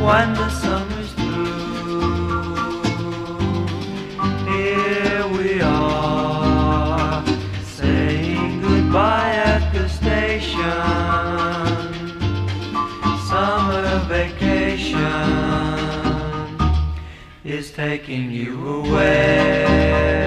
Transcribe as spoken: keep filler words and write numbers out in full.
when the summer's through. Here we are, saying goodbye at the station. Summer vacation is taking you away.